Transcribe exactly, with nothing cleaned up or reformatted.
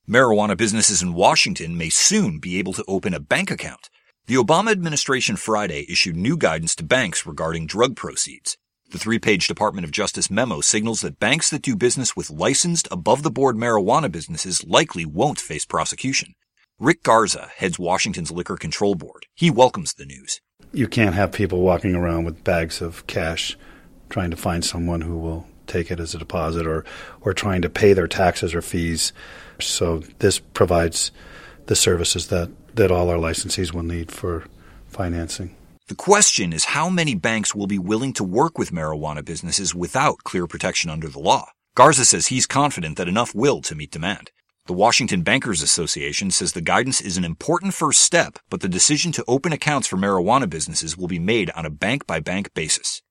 Marijuana businesses in Washington may soon be able to open a bank account. The Obama administration Friday issued new guidance to banks regarding drug proceeds. The three-page Department of Justice memo signals that banks that do business with licensed, above-the-board marijuana businesses likely won't face prosecution. Rick Garza heads Washington's Liquor Control Board. He welcomes the news. You can't have people walking around with bags of cash trying to find someone who will take it as a deposit or, or trying to pay their taxes or fees. So this provides the services that, that all our licensees will need for financing. The question is how many banks will be willing to work with marijuana businesses without clear protection under the law. Garza says he's confident that enough will to meet demand. The Washington Bankers Association says the guidance is an important first step, but the decision to open accounts for marijuana businesses will be made on a bank-by-bank basis.